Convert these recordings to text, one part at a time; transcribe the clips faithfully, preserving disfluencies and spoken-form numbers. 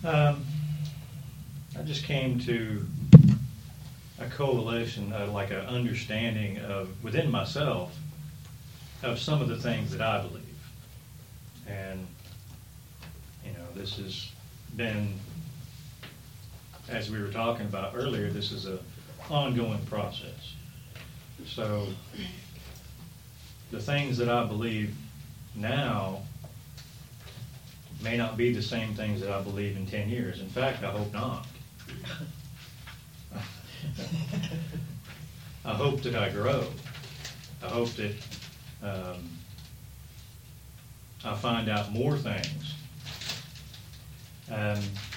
Um, I just came to a coalition, uh, like an understanding of within myself of some of the things that I believe. And, you know, this has been, as we were talking about earlier, this is a ongoing process. So the things that I believe now may not be the same things that I believe in ten years. In fact, I hope not. I hope that I grow. I hope that um, I find out more things. Um,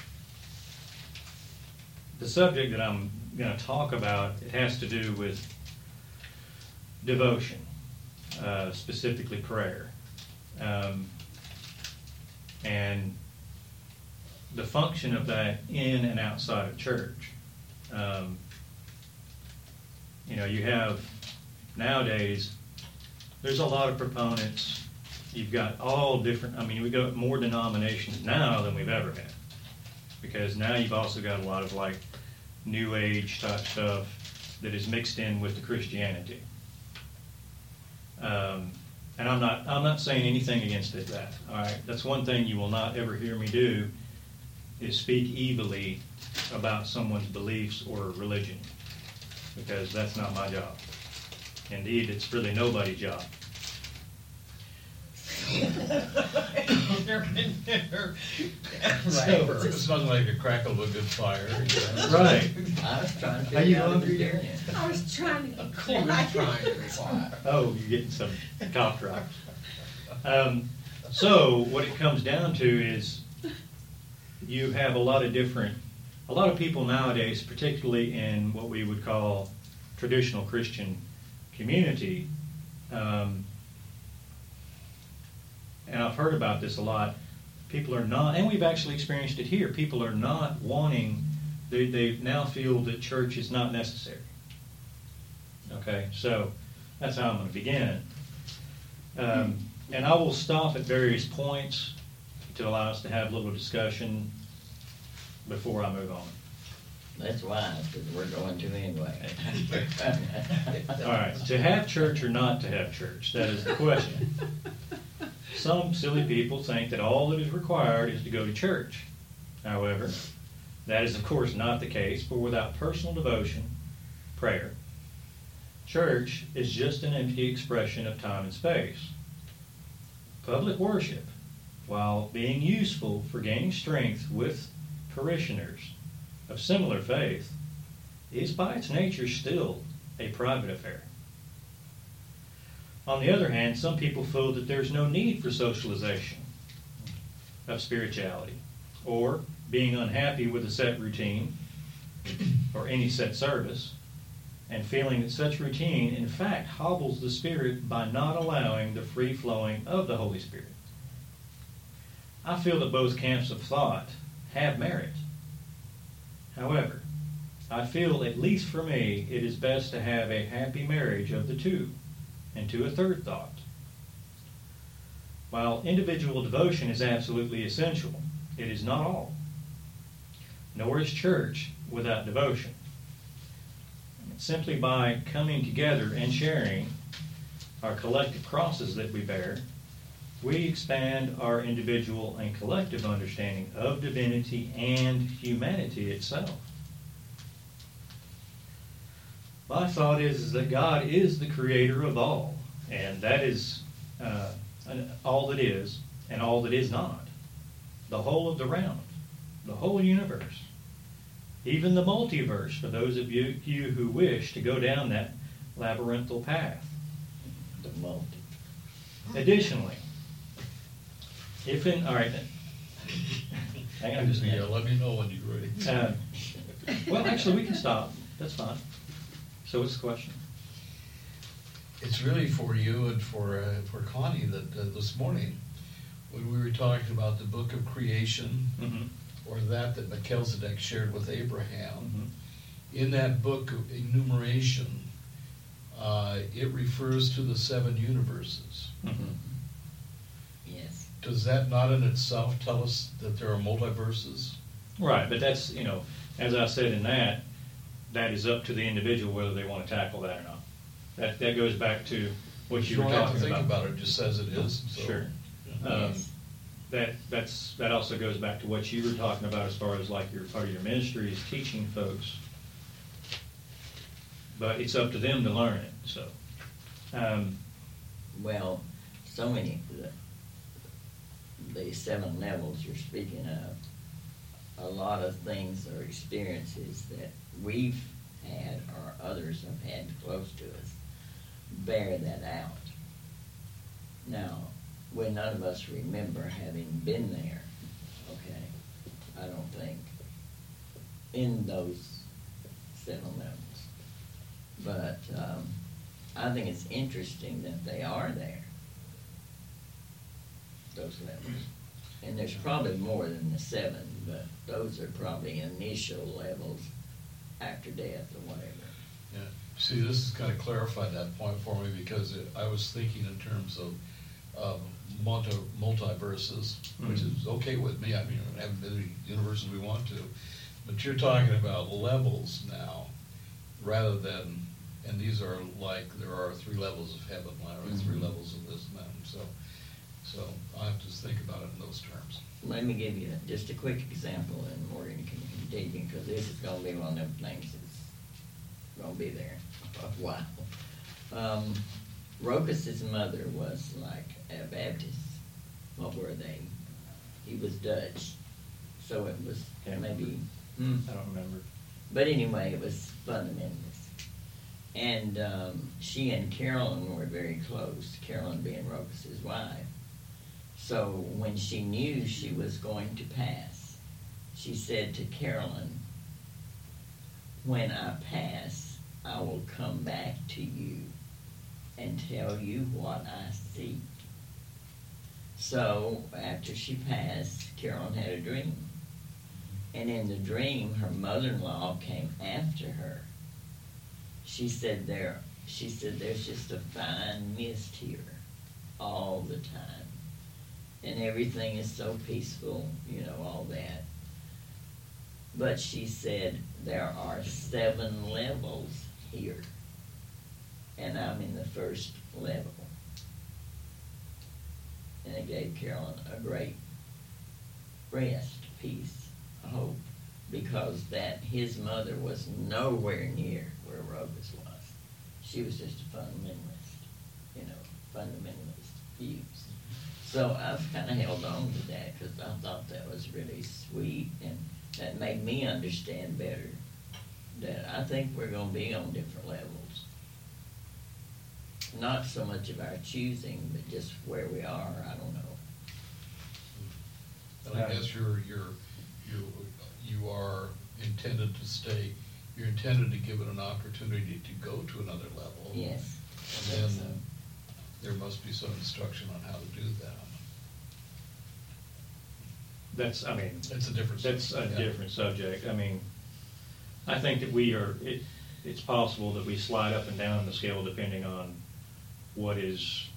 the subject that I'm going to talk about, it has to do with devotion, uh, specifically prayer, um, and the function of that in and outside of church. Um, you know, you have nowadays, there's a lot of proponents. You've got all different, I mean, we got more denominations now than we've ever had. Because now you've also got a lot of like New Age type stuff that is mixed in with the Christianity. Um, and I'm not, I'm not saying anything against it, that. All right, that's one thing you will not ever hear me do, is speak evilly about someone's beliefs or religion, because that's not my job. Indeed, it's really nobody's job. So, it smells like a crackle of a good fire. Yeah. Right. I was trying to Are you figure out hungry? vegetarian. I was trying to. He was trying to fire. Oh, you're getting some cough drops. Um, so what it comes down to is you have a lot of different, a lot of people nowadays, particularly in what we would call traditional Christian community, um, and I've heard about this a lot, people are not, and we've actually experienced it here, people are not wanting, they, they now feel that church is not necessary. Okay, so that's how I'm going to begin. Um, and I will stop at various points to allow us to have a little discussion before I move on. That's wise, because we're going to anyway. All right, to have church or not to have church, that is the question. Some silly people think that all that is required is to go to church. However, that is of course not the case, for without personal devotion, prayer, church is just an empty expression of time and space. Public worship, while being useful for gaining strength with parishioners of similar faith, is by its nature still a private affair. On the other hand, some people feel that there's no need for socialization of spirituality, or being unhappy with a set routine or any set service, and feeling that such routine in fact hobbles the Spirit by not allowing the free flowing of the Holy Spirit. I feel that both camps of thought have merit. However, I feel, at least for me, it is best to have a happy marriage of the two. And to a third thought. While individual devotion is absolutely essential, it is not all. Nor is church without devotion. Simply by coming together and sharing our collective crosses that we bear, we expand our individual and collective understanding of divinity and humanity itself. My thought is, is that God is the creator of all, and that is uh, all that is and all that is not. The whole of the round, the whole universe, even the multiverse for those of you, you who wish to go down that labyrinthal path. The multi. Additionally, if in, all right, hang on just a Yeah, minute. let me know when you're ready. Uh, well, actually, we can stop. That's fine. So what's the question? It's really for you and for uh, for Connie that uh, this morning, when we were talking about the book of creation, Mm-hmm. or that that Melchizedek shared with Abraham, Mm-hmm. in that book of enumeration, uh, it refers to the seven universes. Mm-hmm. Yes. Does that not in itself tell us that there are multiverses? Right, but that's, you know, as I said in that, that is up to the individual whether they want to tackle that or not. That, that goes back to what you You were don't have to talking think about. about it, it just says it is, so. Sure. Yeah. Um, Yes. That, that's, that also goes back to what you were talking about as far as like your, part of your ministry is teaching folks. But it's up to them to learn it, so. um, Well, so many, the, the seven levels you're speaking of, a lot of things or experiences that we've had or others have had close to us bear that out. Now, when none of us remember having been there, okay, I don't think, in those seven levels. But um, I think it's interesting that they are there, those levels. And there's probably more than the seven, but those are probably initial levels after death or whatever. Yeah, see, this has kind of clarified that point for me, because it, I was thinking in terms of, of multi, multiverses, which Mhm. is okay with me. I mean, we haven't been in the universes we want to, but you're talking about levels now, rather than, and these are like, there are three levels of heaven, or three Mhm. levels of this and that, so, so I have to think about it in those terms. Let me give you just a quick example, and Morgan can continue, because this is gonna be one of them things that's gonna be there a while. Um, Rokus's mother was like a Baptist. What were they? He was Dutch, so it was Can't maybe, I don't remember. but anyway, it was fundamentalist. And um, she and Carolyn were very close, Carolyn being Rokus's wife. So when she knew she was going to pass, she said to Carolyn, "When I pass, I will come back to you and tell you what I see." So after she passed, Carolyn had a dream. And in the dream, her mother-in-law came after her. She said there, she said there's just a fine mist here all the time. And everything is so peaceful, you know, all that. But she said there are seven levels here. And I'm in the first level. And it gave Carolyn a great rest, peace, hope, because that his mother was nowhere near where Rokus was. She was just a fundamentalist, you know, fundamentalist views. So I've kind of held on to that because I thought that was really sweet, and that made me understand better that I think we're going to be on different levels. Not so much of our choosing, but just where we are, I don't know. And I guess you're, you're, you, you are intended to stay, you're intended to give it an opportunity to go to another level. Yes. And I think then there must be some instruction on how to do that. That's, I mean, It's a different. that's a yeah. different subject. I mean, I think that we are, it, it's possible that we slide up and down the scale depending on what is,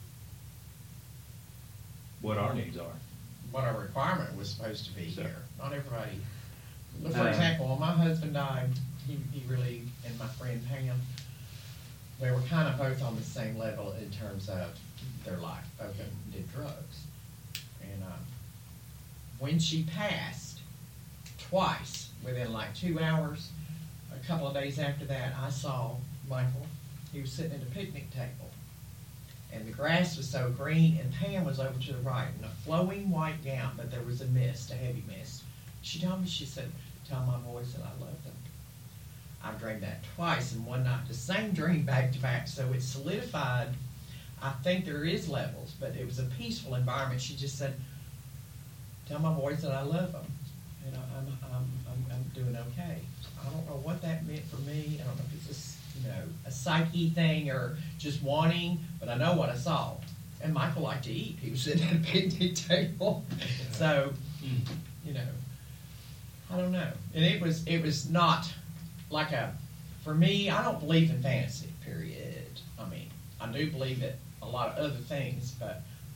what our needs are. What our requirement was supposed to be So- here. Not everybody. But for Uh, example, when my husband died, he, he really, and my friend Pam, we were kind of both on the same level in terms of their life. Both of them did drugs. And um, when she passed, twice, within like two hours, a couple of days after that, I saw Michael. He was sitting at a picnic table. And the grass was so green, and Pam was over to the right in a flowing white gown, but there was a mist, a heavy mist. She told me, she said, "Tell my boys that I love them." I dreamed that twice in one night, the same dream back to back, so it solidified. I think there is levels, but it was a peaceful environment. She just said, "Tell my boys that I love them, and I- I'm, I'm, I'm, I'm doing okay." I don't know what that meant for me. I don't know if it's just, you know, a psyche thing or just wanting, but I know what I saw. And Michael liked to eat. He was sitting at a picnic table. So, you know, I don't know. And it was, it was not like a, for me, I don't believe in fantasy, period. I mean, I do believe that a lot of other things, but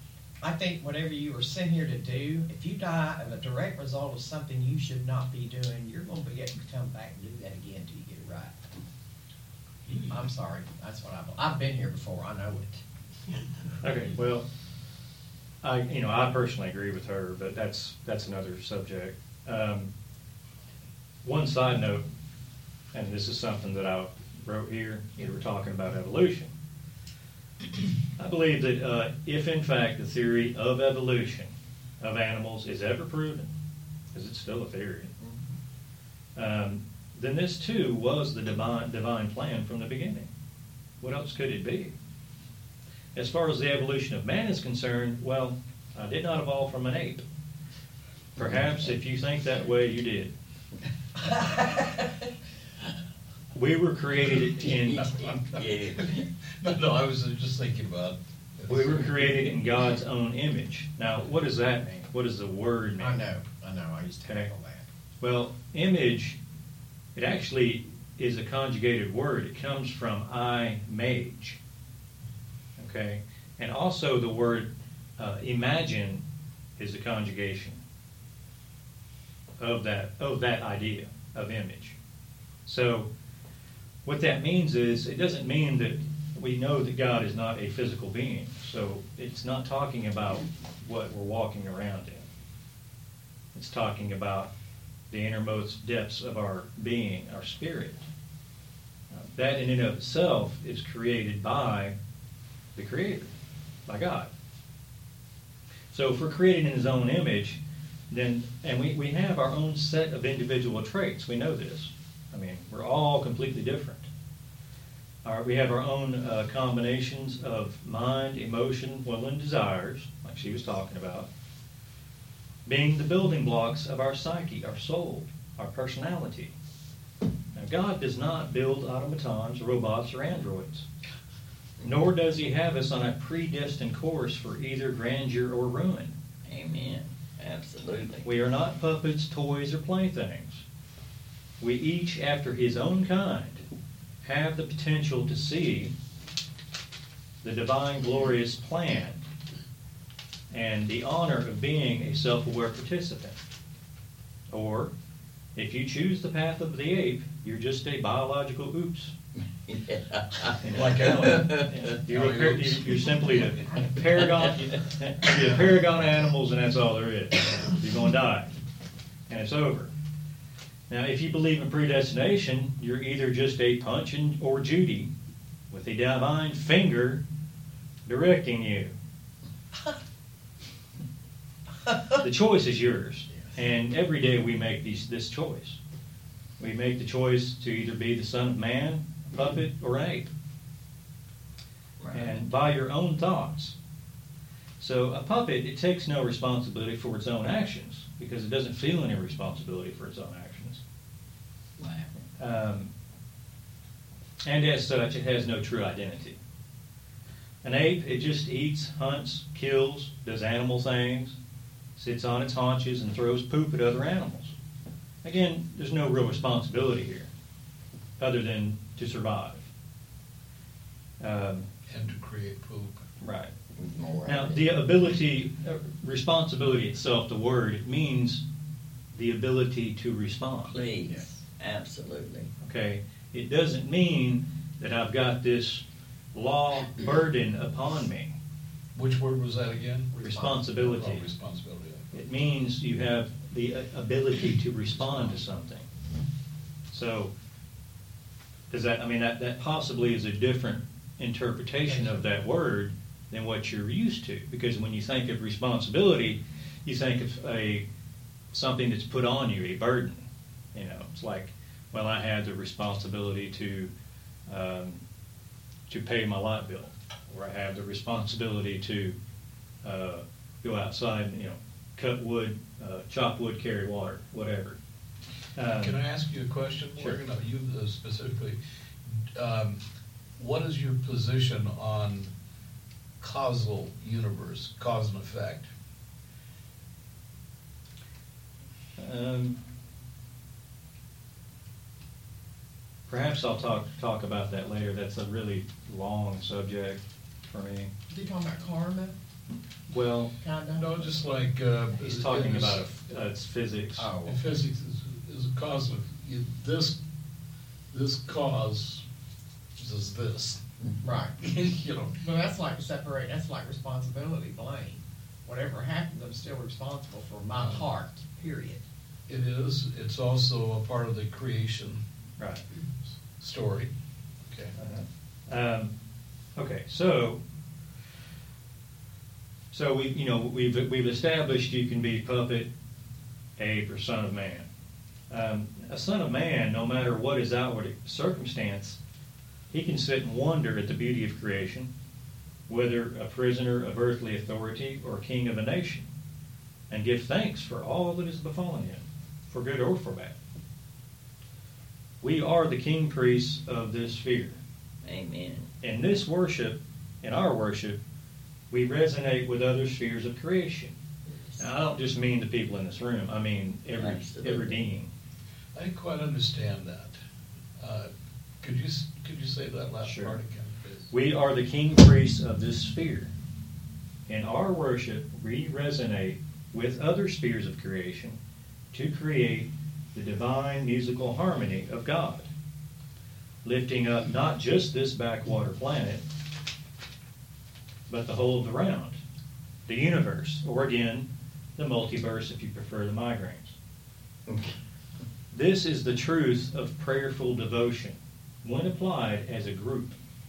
I think whatever you were sent here to do, if you die of a direct result of something you should not be doing, you're gonna be able to come back and do that again until you get it right. I'm sorry, that's what I've, I've been here before, I know it. Okay, well, I, you know, I personally agree with her, but that's, that's another subject. Um, One side note, and this is something that I wrote here, you were talking about evolution. I believe that uh, if in fact the theory of evolution of animals is ever proven, because it's still a theory, um, then this too was the divine, divine plan from the beginning. What else could it be? As far as the evolution of man is concerned, well, I did not evolve from an ape. Perhaps if you think that way, you did. We were created in, No, no, I was just thinking about. we were created in God's own image. Now, what does that mean? What does the word mean? I know, I know, I used to tackle that. Well, image, it actually is a conjugated word. It comes from I-mage. Okay? And also the word uh, imagine is a conjugation of that, of that idea of image. So what that means is, it doesn't mean that we know that God is not a physical being. So it's not talking about what we're walking around in. It's talking about the innermost depths of our being, our spirit. Uh, that in and of itself is created by the Creator, by God. So if we're created in His own image, then, and we, we have our own set of individual traits, we know this. I mean, we're all completely different. Our, we have our own uh, combinations of mind, emotion, will, and desires, like she was talking about, being the building blocks of our psyche, our soul, our personality. Now, God does not build automatons, robots, or androids, nor does He have us on a predestined course for either grandeur or ruin. Amen. Absolutely. We are not puppets, toys, or playthings. We each, after His own kind, have the potential to see the divine glorious plan and the honor of being a self-aware participant. Or, if you choose the path of the ape, you're just a biological oops. Yeah. Like Alan. You're, a par- you're simply a paragon, you're a paragon of animals, and that's all there is. You're going to die, and it's over. Now, if you believe in predestination, you're either just a Punch and, or Judy with a divine finger directing you. The choice is yours, and every day we make these, this choice. We make the choice to either be the son of man, puppet, or an ape. Right. And by your own thoughts. So a puppet, it takes no responsibility for its own actions because it doesn't feel any responsibility for its own actions. Wow. Um, and as such, it has no true identity. An ape, it just eats, hunts, kills, does animal things, sits on its haunches and throws poop at other animals. Again, there's no real responsibility here other than to survive. Um, And to create poop. right. More Now, of it. the ability, uh, responsibility itself, the word, it means the ability to respond. Please. Absolutely. Okay? It doesn't mean that I've got this law burden upon me. Which word was that again? Responsibility. Oh, responsibility. It means you have the ability to respond to something. So, does that, I mean, that, that possibly is a different interpretation of that word than what you're used to. Because when you think of responsibility, you think of a something that's put on you, a burden. You know, it's like, well, I have the responsibility to um, to pay my light bill, or I have the responsibility to uh, go outside and, you know, cut wood, uh, chop wood, carry water, whatever. Um, Can I ask you a question? Sure. We're gonna, you uh, specifically, um, what is your position on causal universe, cause and effect? Um, perhaps I'll talk talk about that later. That's a really long subject for me. You talking about karma? Well, Kinda? No, just like, uh. he's talking it is- about a- uh, it's physics. Oh. In physics is, is a cause of, you- this, this cause is this. Right. You know, But that's like separate, that's like responsibility, blame. Whatever happens, I'm still responsible for my part, period. it is, it's also a part of the creation Right. story. Okay. Um, okay, so, so we, you know, we've, we've established you can be puppet, ape, or son of man. Um, a son of man, no matter what his outward circumstance, he can sit and wonder at the beauty of creation, whether a prisoner of earthly authority or king of a nation, and give thanks for all that has befallen him, for good or for bad. We are the king priests of this sphere. Amen. In this worship, in our worship, we resonate with other spheres of creation. Now, I don't just mean the people in this room. I mean every Absolutely. every being. I didn't quite understand that. Uh, Could you, s- could you say that last Sure. part again, please? We are the king priests of this sphere. In our worship, we resonate with other spheres of creation to create the divine musical harmony of God, lifting up not just this backwater planet, but the whole of the round, the universe, or again, the multiverse if you prefer the migraines. This is the truth of prayerful devotion when applied as a group.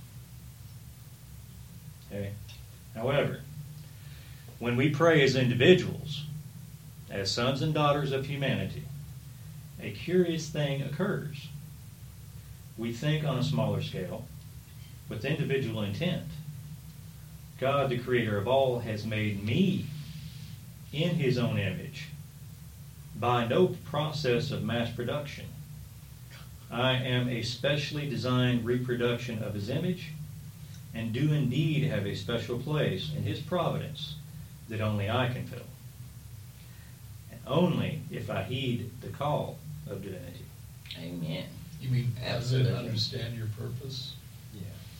Okay? However, when we pray as individuals, as sons and daughters of humanity, a curious thing occurs. We think on a smaller scale, with individual intent. God, the creator of all, has made me in his own image by no process of mass production. I am a specially designed reproduction of his image, and do indeed have a special place in his providence that only I can fill. And only if I heed the call of divinity. Amen. You mean, as in Absolutely. understand your purpose? Yeah.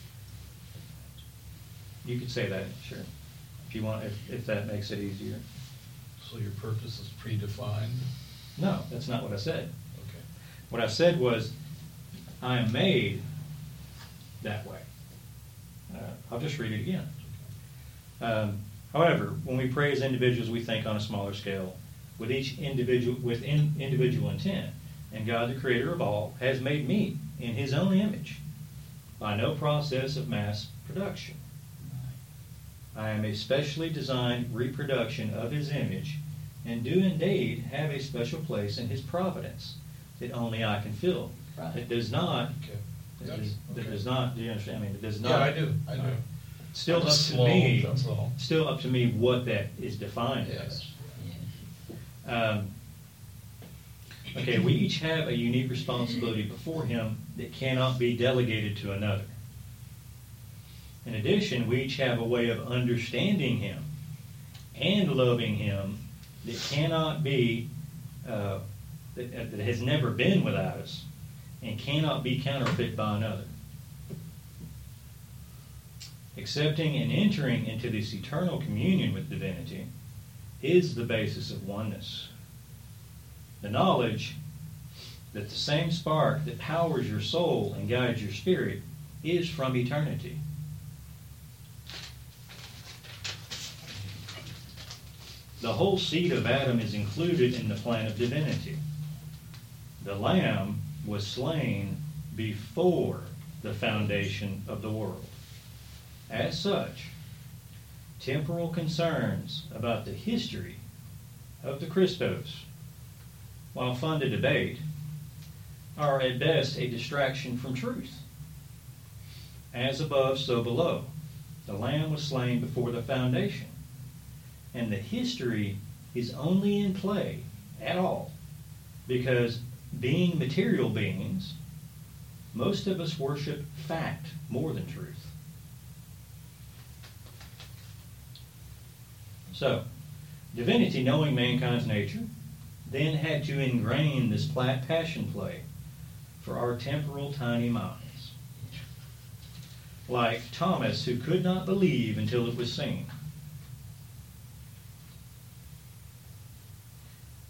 You could say that, sure. If you want, if, if that makes it easier. So your purpose is predefined? No, that's not what I said. Okay. What I said was, I am made that way. Uh, I'll just read it again. Um, however, when we pray as individuals, we think on a smaller scale, with each individual, with in, individual intent. And God, the creator of all, has made me in his own image by no process of mass production. I am a specially designed reproduction of his image, and do indeed have a special place in his providence that only I can fill. Right. It does not, Okay. that does, that Okay. does not, do you understand? I mean, it does not. Yeah, I do, I do. All right. Still I'm up to slow, me, that's all. still up to me what that is defined Yes. as. Yes. Um, okay, we each have a unique responsibility before him that cannot be delegated to another. In addition, we each have a way of understanding him and loving him that cannot be, uh, that, that has never been without us and cannot be counterfeit by another. Accepting and entering into this eternal communion with divinity is the basis of oneness. The knowledge that the same spark that powers your soul and guides your spirit is from eternity. The whole seed of Adam is included in the plan of divinity. The Lamb was slain before the foundation of the world. As such, temporal concerns about the history of the Christos, while fun to debate, are at best a distraction from truth. As above, so below. The Lamb was slain before the foundation. And the history is only in play at all because, being material beings, most of us worship fact more than truth. So, divinity, knowing mankind's nature, then had to ingrain this flat passion play for our temporal tiny minds. Like Thomas, who could not believe until it was seen.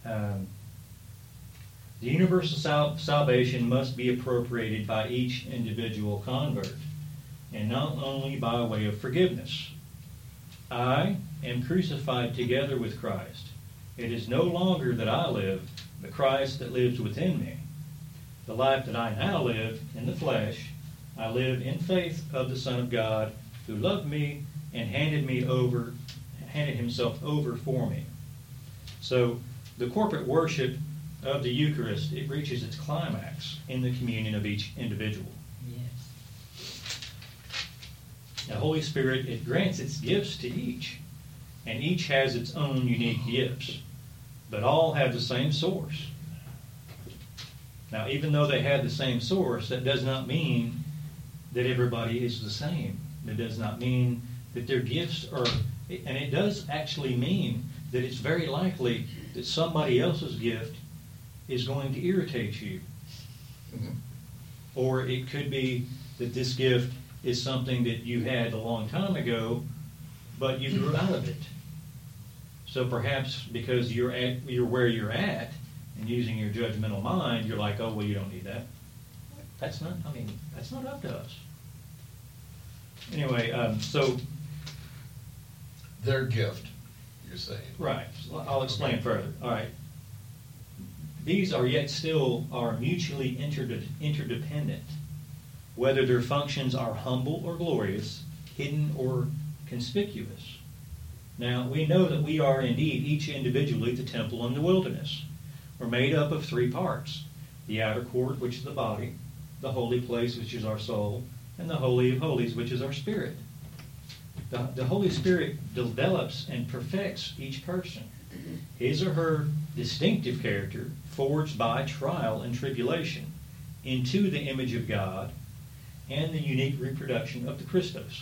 Um, the universal sal- salvation must be appropriated by each individual convert, and not only by way of forgiveness. I am crucified together with Christ. It is no longer that I live, but Christ that lives within me. The life that I now live in the flesh, I live in faith of the Son of God, who loved me and handed me over, handed himself over for me. So the corporate worship of the Eucharist, it reaches its climax in the communion of each individual. Yes. The Holy Spirit, it grants its gifts to each, and each has its own unique gifts, but all have the same source. Now, even though they have the same source, that does not mean that everybody is the same. It does not mean that their gifts are, and it does actually mean that it's very likely that somebody else's gift is going to irritate you. Mm-hmm. Or it could be that this gift is something that you had a long time ago, but you grew out of it. So perhaps because you're at, you're where you're at, and using your judgmental mind, you're like, oh, well, you don't need that. That's not, I mean, that's not up to us. Anyway, um, so... Their gift, you're saying. Right. I'll explain further. All right. These are yet still are mutually interde- interdependent, whether their functions are humble or glorious, hidden or conspicuous. Now, we know that we are indeed each individually the temple in the wilderness. We're made up of three parts: the outer court, which is the body, the holy place, which is our soul, and the Holy of Holies, which is our spirit. The, the Holy Spirit develops and perfects each person, his or her distinctive character forged by trial and tribulation into the image of God and the unique reproduction of the Christos.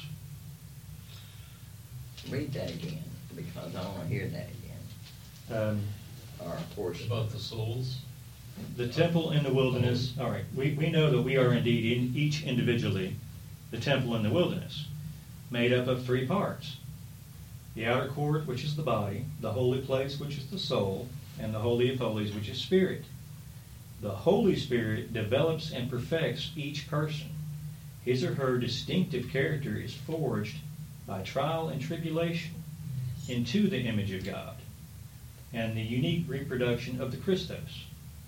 Read that again, because I want to hear that again. Um, Or a portion. About the souls? the temple in the wilderness, all right, we, we know that we are indeed in each individually the temple in the wilderness, made up of three parts: the outer court, which is the body, the holy place, which is the soul, and the Holy of Holies, which is spirit. The Holy Spirit develops and perfects each person. His or her distinctive character is forged by trial and tribulation into the image of God and the unique reproduction of the Christos.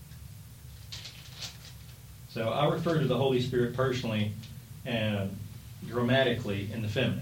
So I refer to the Holy Spirit personally and grammatically in the feminine.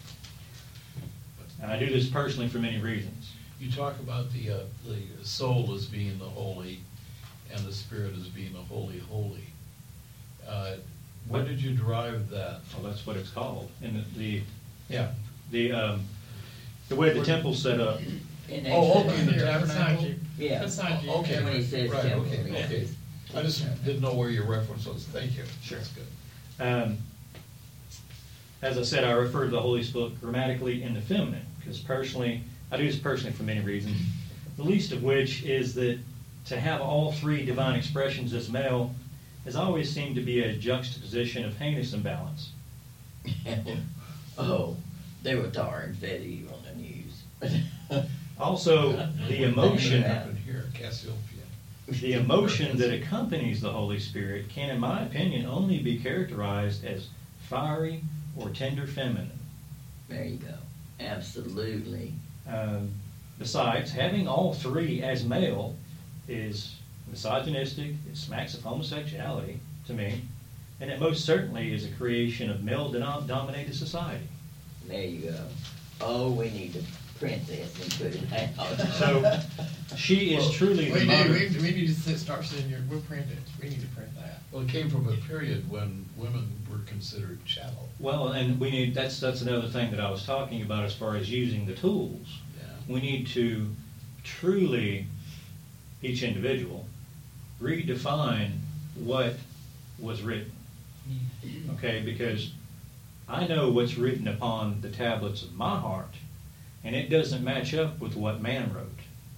And I do this personally for many reasons. You talk about the, uh, the soul as being the holy and the spirit as being the holy holy. Uh, where did you derive that? Well, that's what it's called. And the, the Yeah. The um, the way the temple's set up. In Oh, Exodus. okay, the Here, tabernacle? beside you. Yeah. Beside you. Okay, When he says right, temple, okay, he okay. says- I just didn't know where your reference was. Thank you. Sure. That's good. Um, as I said, I refer to the Holy Spirit grammatically in the feminine, because personally, I do this personally for many reasons, the least of which is that to have all three divine expressions as male has always seemed to be a juxtaposition of heinous imbalance. Oh, they were tar and fetty on the news. Also, the emotion, What happened here, Cassiopeia? the emotion that accompanies the Holy Spirit can, in my opinion, only be characterized as fiery or tender feminine. There you go. Absolutely. Um, besides, having all three as male is misogynistic, it smacks of homosexuality to me, and it most certainly is a creation of male-dominated society. There you go. Oh, we need to print this and put it out. So, she is truly We the do, mother. we, we need to sit, start sitting here, we'll print it, we need to print that. Well, it came from a period when women were considered chattel. Well, and we need, that's, that's another thing that I was talking about as far as using the tools. Yeah. We need to truly, each individual, redefine what was written. Okay, because I know what's written upon the tablets of my heart, and it doesn't match up with what man wrote.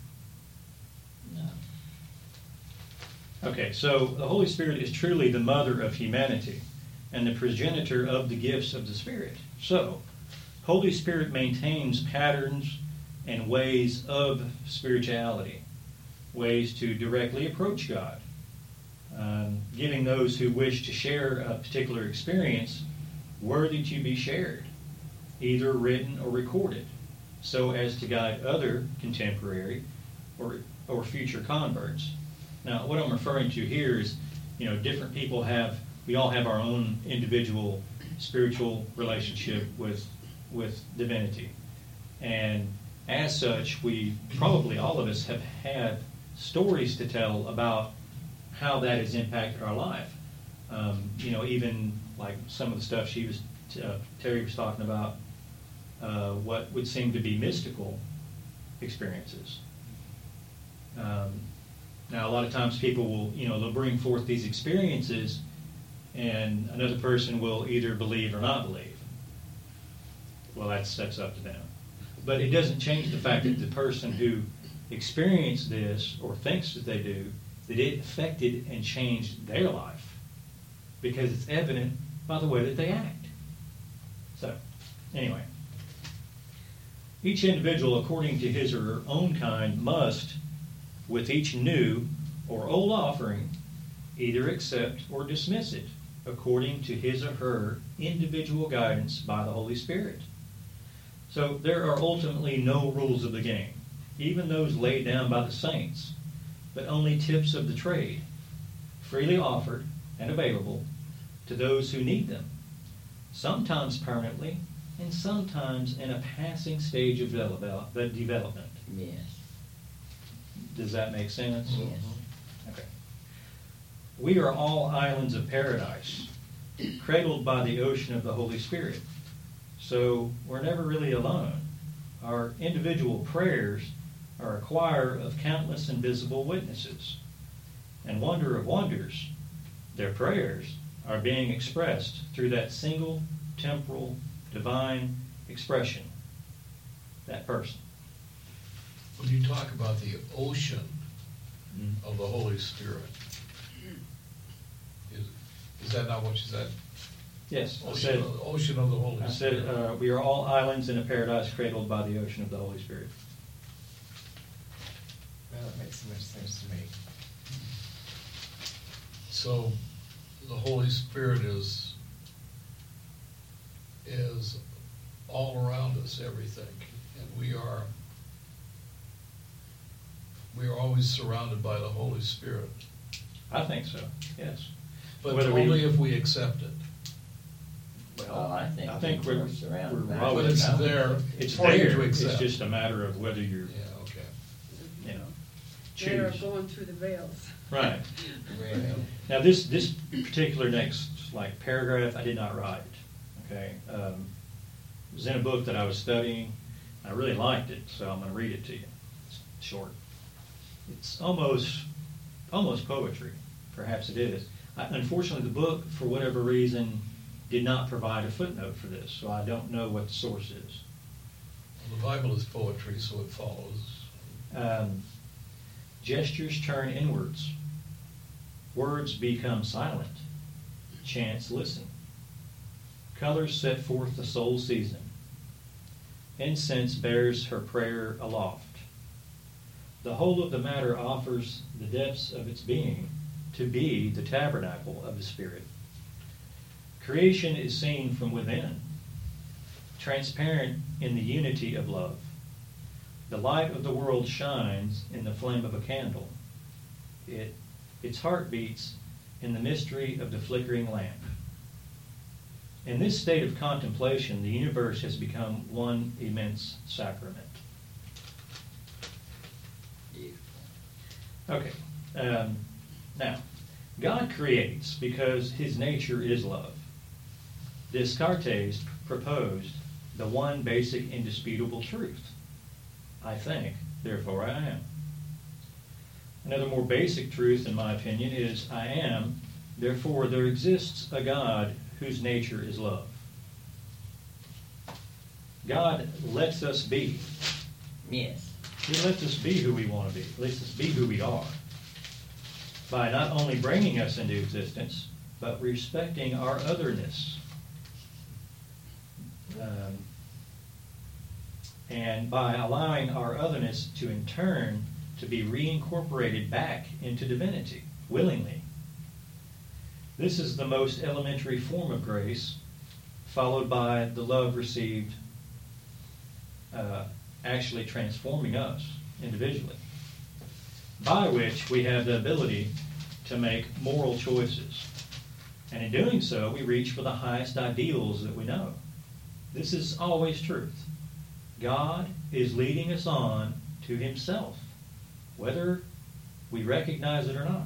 No. Okay, so the Holy Spirit is truly the mother of humanity and the progenitor of the gifts of the Spirit. So, Holy Spirit maintains patterns and ways of spirituality. ways to directly approach God, um, giving those who wish to share a particular experience worthy to be shared, either written or recorded, so as to guide other contemporary or, or future converts. Now, what I'm referring to here is, you know, different people have, we all have our own individual spiritual relationship with, with divinity. And as such, we, probably all of us, have had stories to tell about how that has impacted our life. Um, you know, even like some of the stuff she was, uh, Terry was talking about, uh, what would seem to be mystical experiences. Um, now, a lot of times people will, you know, they'll bring forth these experiences, and another person will either believe or not believe. Well, that's that's up to them. But it doesn't change the fact that the person who experienced this or thinks that they do, that it affected and changed their life, because it's evident by the way that they act. So, anyway, each individual, according to his or her own kind, must, with each new or old offering, either accept or dismiss it, according to his or her individual guidance by the Holy Spirit. So there are ultimately no rules of the game, even those laid down by the saints, but only tips of the trade, freely offered and available to those who need them, sometimes permanently and sometimes in a passing stage of develop- development. Yes. Does that make sense? Yes. Okay. We are all islands of paradise, cradled by the ocean of the Holy Spirit. So we're never really alone. Our individual prayers are a choir of countless invisible witnesses. And wonder of wonders, their prayers are being expressed through that single temporal divine expression, that person. When you talk about the ocean Mm-hmm. of the Holy Spirit, is, is that not what you said? Yes, I Ocean, said, of, ocean of the Holy I Spirit. said uh, we are all islands in a paradise cradled by the ocean of the Holy Spirit. Well, that makes so much sense to me. So the Holy Spirit is is all around us, everything, and we are we are always surrounded by the Holy Spirit. I think so, yes. But Whether we- only if we accept it. Well, I think I think people we're, are surrounded we're by But always, it's there it's for you there, to it's accept. just a matter of whether you're, Yeah, okay. you know, They're choose. going through the veils. Right. Really. Now, this, this particular next, like, paragraph, I did not write, okay? Um, it was in a book that I was studying. I really liked it, so I'm going to read it to you. It's short. It's almost, almost poetry. Perhaps it is. I, unfortunately, the book, for whatever reason, did not provide a footnote for this, so I don't know what the source is. Well, the Bible is poetry, so it follows. Um, gestures turn inwards. Words become silent. Chants listen. Colors set forth the soul season. Incense bears her prayer aloft. The whole of the matter offers the depths of its being to be the tabernacle of the Spirit. Creation is seen from within, transparent in the unity of love. The light of the world shines in the flame of a candle. It, its heart beats in the mystery of the flickering lamp. In this state of contemplation, the universe has become one immense sacrament. Okay. Um, now, God creates because his nature is love. Descartes proposed the one basic indisputable truth. I think, therefore I am. Another more basic truth, in my opinion, is I am, therefore there exists a God whose nature is love. God lets us be. Yes. He lets us be who we want to be. He lets us be who we are. By not only bringing us into existence, but respecting our otherness. Um, and by allowing our otherness to in turn to be reincorporated back into divinity, willingly. This is the most elementary form of grace, followed by the love received uh, actually transforming us individually, by which we have the ability to make moral choices. And in doing so, we reach for the highest ideals that we know. This is always truth. God is leading us on to himself, whether we recognize it or not.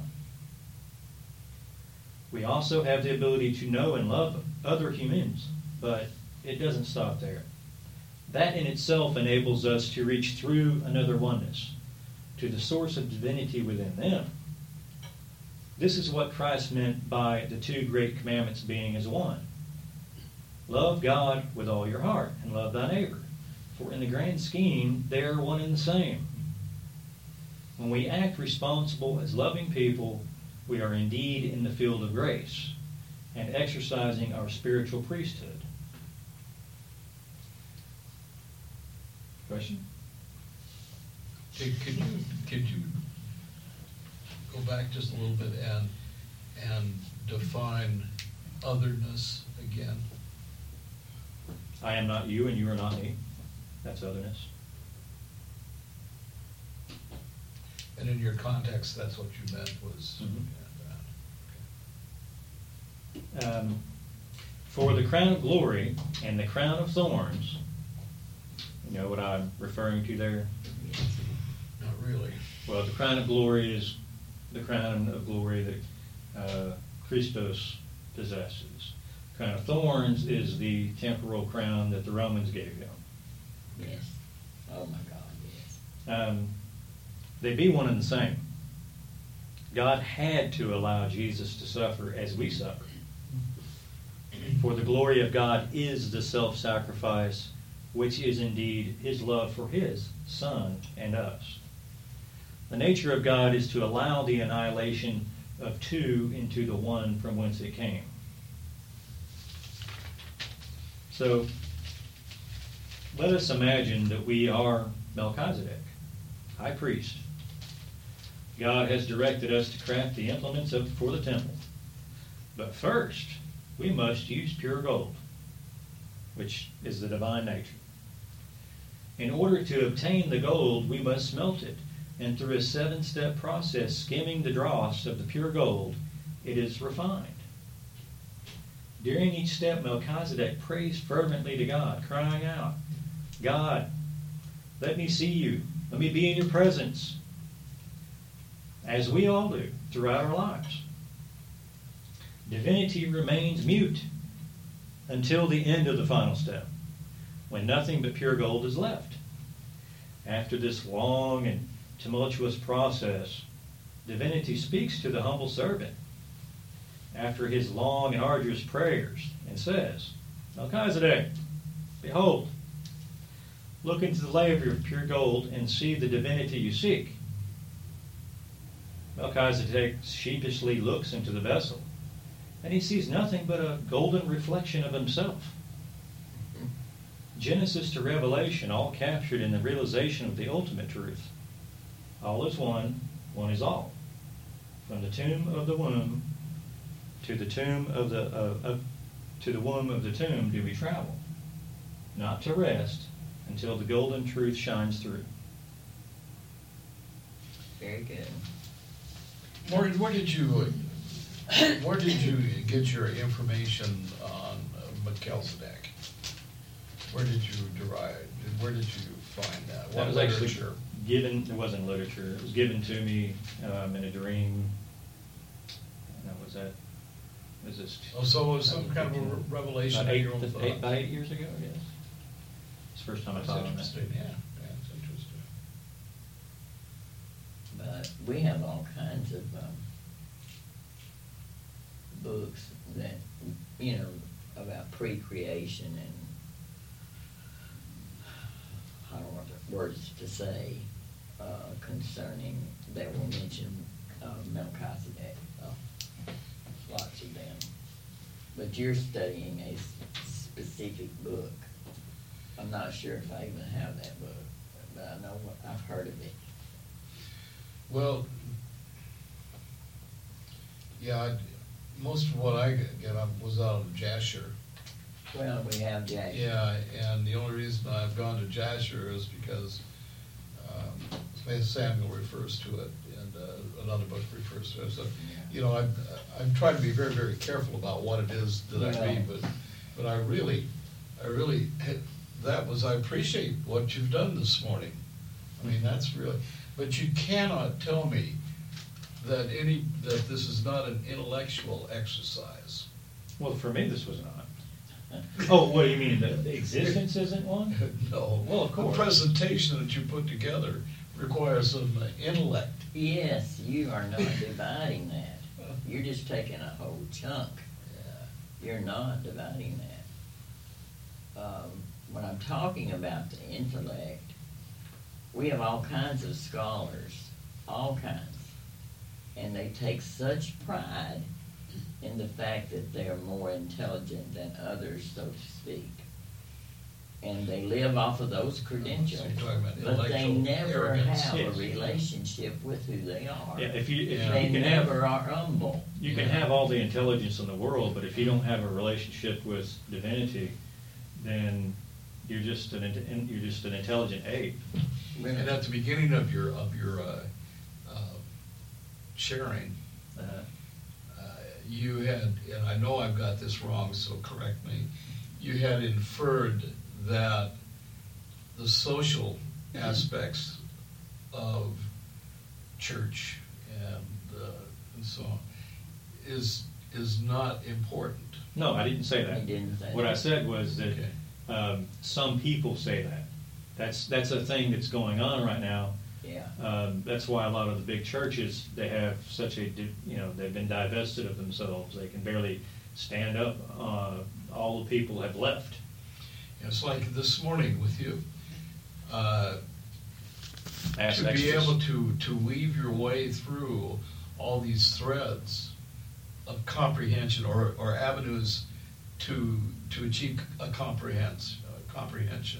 We also have the ability to know and love other humans, but it doesn't stop there. That in itself enables us to reach through another oneness to the source of divinity within them. This is what Christ meant by the two great commandments being as one. Love God with all your heart and love thy neighbor. For in the grand scheme, they are one and the same. When we act responsible as loving people, we are indeed in the field of grace and exercising our spiritual priesthood. Question? Could could you, could you go back just a little bit and, and define otherness again? I am not you and you are not me. That's otherness. And in your context, that's what you meant was Mhm. and, uh, Um, for the crown of glory and the crown of thorns, you know what I'm referring to there? not really. Well, the crown of glory is the crown of glory that uh, Christos possesses. Crown of thorns is the temporal crown that the Romans gave him. Yes. Oh my God, yes. Um, they be one and the same. God had to allow Jesus to suffer as we suffer. For the glory of God is the self-sacrifice, which is indeed his love for his Son and us. The nature of God is to allow the annihilation of two into the one from whence it came. So, let us imagine that we are Melchizedek, high priest. God has directed us to craft the implements of, for the temple. But first, we must use pure gold, which is the divine nature. In order to obtain the gold, we must smelt it, and through a seven-step process, skimming the dross of the pure gold, it is refined. During each step, Melchizedek prays fervently to God, crying out, God, let me see you. Let me be in your presence, as we all do throughout our lives. Divinity remains mute until the end of the final step, when nothing but pure gold is left. After this long and tumultuous process, divinity speaks to the humble servant after his long and arduous prayers and says, Melchizedek, behold, look into the laver of pure gold and see the divinity you seek. Melchizedek sheepishly looks into the vessel, and he sees nothing but a golden reflection of himself. Genesis to Revelation, all captured in the realization of the ultimate truth. All is one, one is all. From the tomb of the womb to the tomb of the uh, uh, to the womb of the tomb do we travel, not to rest until the golden truth shines through. Very good. Where, where did you where did you get your information on uh, Melchizedek? Where did you derive? Where did you find that? That What was actually literature? given, it wasn't literature, it was given to me um, in a dream. That was that, was this? Oh, so it was some kind of a re- revelation About of eight, your own eight, thought. about eight years ago, I guess. It's the first time I That's taught on that. interesting, yeah, yeah, it's interesting. But we have all kinds of um, books that, you know, about pre-creation and I don't know what the words to say uh, concerning that will mention uh, Melchizedek. Uh, lots of them. But you're studying a s- specific book. I'm not sure if I even have that book, but I know what, I've heard of it. Well, yeah, I, most of what I get up was out of Jasher. Well, we have Jack. Yeah, and the only reason I've gone to Jasher is because um, Samuel refers to it, and uh, another book refers to it. So, you know, I'm, I'm trying to be very, very careful about what it is that I Yeah. read, but, but I really, I really, that was, I appreciate what you've done this morning. I mean, that's really, but you cannot tell me that any, that this is not an intellectual exercise. Well, for me, this was not. Oh, what do you mean, the the existence isn't one? No. Well, of course. The presentation that you put together requires some uh, intellect. Yes, you are not dividing that. You're just taking a whole chunk. You're not dividing that. Um, when I'm talking about the intellect, we have all kinds of scholars, all kinds. And they take such pride in the fact that they're more intelligent than others, so to speak. And they live off of those credentials, So you're talking about but they intellectual never arrogance. have a Yes. relationship with who they are. Yeah, if you, if Yeah. They you can have, never are humble. you can Yeah. have all the intelligence in the world, but if you don't have a relationship with divinity, then you're just an, int- you're just an intelligent ape. And at the beginning of your, of your uh, uh, sharing, Uh, uh, you had, and I know I've got this wrong, so correct me, you had inferred that the social aspects of church and, uh, and so on is, is not important. No, I didn't say that. He didn't say What I that. said was that Okay. um, some people say that. That's, that's a thing that's going on right now. Yeah. Um, that's why a lot of the big churches, they have such a, di- you know, they've been divested of themselves. They can barely stand up. Uh, all the people have left. It's like this morning with you. Uh, Ask to be extras. able to, to weave your way through all these threads of comprehension or, or avenues to, to achieve a comprehens, uh, comprehension,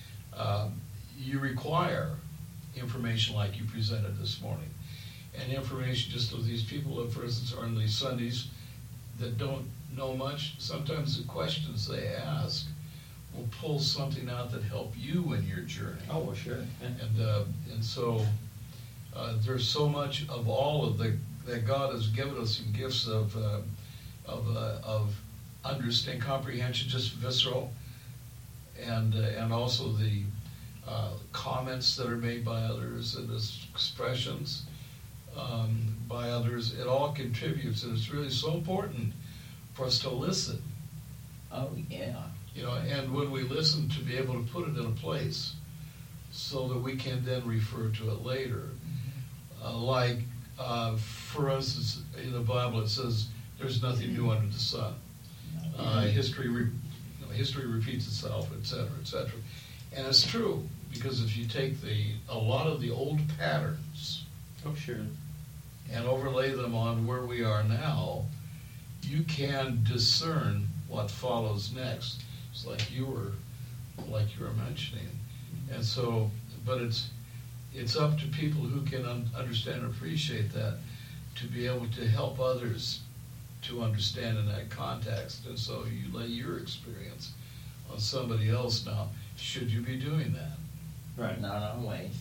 um, you require information like you presented this morning. And information just of these people that, for instance, are in these Sundays that don't know much, sometimes the questions they ask will pull something out that help you in your journey. Oh, well, sure. And, uh, and so, uh, there's so much of all of the, that God has given us in gifts of, uh, of, uh, of understanding, comprehension, just visceral, and, uh, and also the, uh, comments that are made by others and this expressions, um, by others. It all contributes, and it's really so important for us to listen. Oh, yeah. You know, and when we listen, to be able to put it in a place so that we can then refer to it later. Uh, like, uh, for instance, in the Bible it says, there's nothing new under the sun. Uh, history, re- you know, history repeats itself, et cetera, et cetera. And it's true, because if you take the, a lot of the old patterns Oh, sure. and overlay them on where we are now, you can discern what follows next. It's like you were, like you were mentioning. And so, but it's, it's up to people who can un- understand and appreciate that to be able to help others to understand in that context. And so you lay your experience on somebody else now. Should you be doing that? Right. Not always.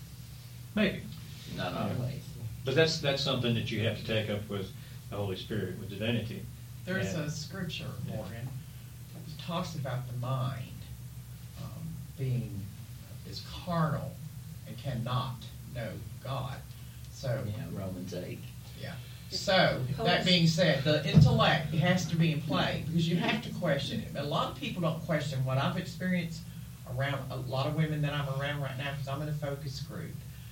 Maybe. Not always. But that's, that's something that you have to take up with the Holy Spirit, with divinity. There's And- a scripture, Yeah. Morgan, that talks about the mind um, being, is carnal and cannot know God. So, Yeah, Romans eight. yeah. So, that being said, the intellect has to be in play, because you have to question it. A lot of people don't question what I've experienced around, a lot of women that I'm around right now, because I'm in a focus group,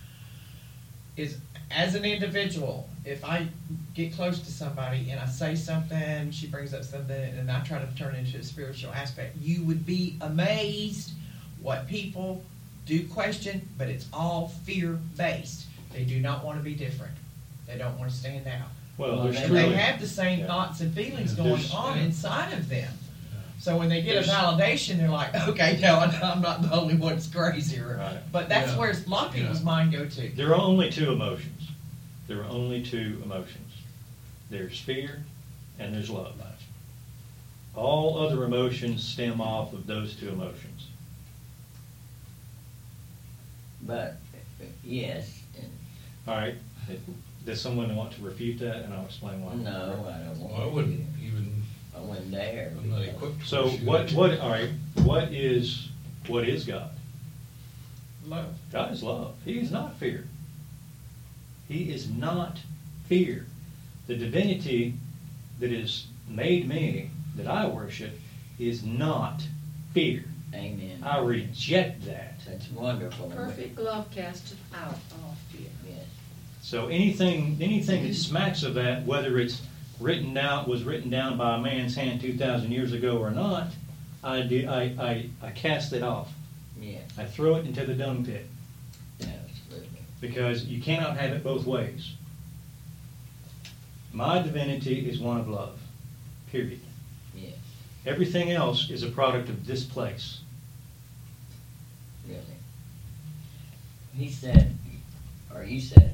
is as an individual, if I get close to somebody and I say something, she brings up something, and I try to turn it into a spiritual aspect, you would be amazed what people do question, but it's all fear-based. They do not want to be different. They don't want to stand out. Well, Well, there's they- And they truly, have the same Yeah. thoughts and feelings Yeah, going there's- on yeah. inside of them. So when they get a There's- validation, they're like, okay, no, I'm not the only one that's crazy. Or, Right. but that's Yeah. where a lot of people's Yeah. mind go to. There are only two emotions. There are only two emotions. There's fear and there's love. All other emotions stem off of those two emotions. But, yes, and, All right, does someone want to refute that, and I'll explain why? no, I don't want to. Well, I wouldn't even, I wouldn't dare. I'm not equipped to. So pursue what, that. what, all right, what is, what is God? Love. God is love. He is not fear. He is not fear. The divinity that has made me, that I worship, is not fear. Amen. I reject that. That's wonderful. Perfect love casteth out all fear. Yes. So anything, anything that smacks of that, whether it's written down, was written down by a man's hand two thousand years ago or not, I do, I, I, I cast it off. Yes, I throw it into the dung pit, absolutely. because you cannot have it both ways. My divinity is one of love, period. Yes, Everything else is a product of this place. really. He said, or you said,